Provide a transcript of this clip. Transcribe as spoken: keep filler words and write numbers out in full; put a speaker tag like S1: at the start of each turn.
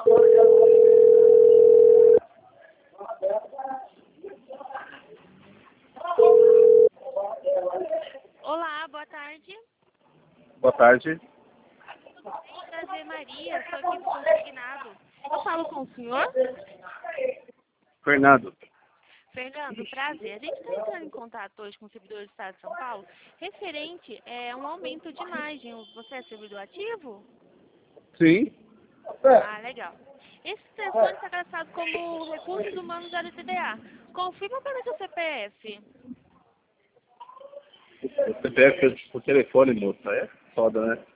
S1: Olá, boa tarde.
S2: Boa tarde.
S1: Prazer, Maria, sou aqui do Consignado. Eu falo com o senhor?
S2: Fernando.
S1: Fernando, prazer. A gente está entrando em contato hoje com o servidor do Estado de São Paulo referente a um aumento de imagem. Você é servidor ativo?
S2: Sim.
S1: Ah, legal. Esse telefone está cadastrado como Recursos Humanos da L T D A. Confirma para mim seu C P F.
S2: O C P F é por telefone, moça. É foda, né?